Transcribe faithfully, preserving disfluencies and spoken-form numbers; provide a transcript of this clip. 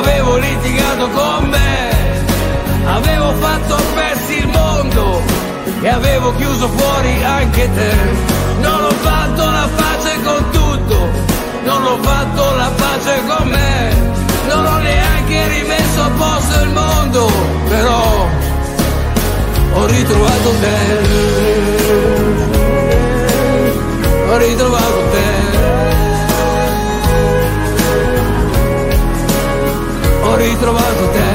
avevo litigato con me, avevo fatto pezzi il mondo e avevo chiuso fuori anche te. Non ho fatto la pace con tutto, non ho fatto la pace con me, non ho neanche rimesso a posto il mondo, però ho ritrovato te, ho ritrovato te, ho ritrovato te.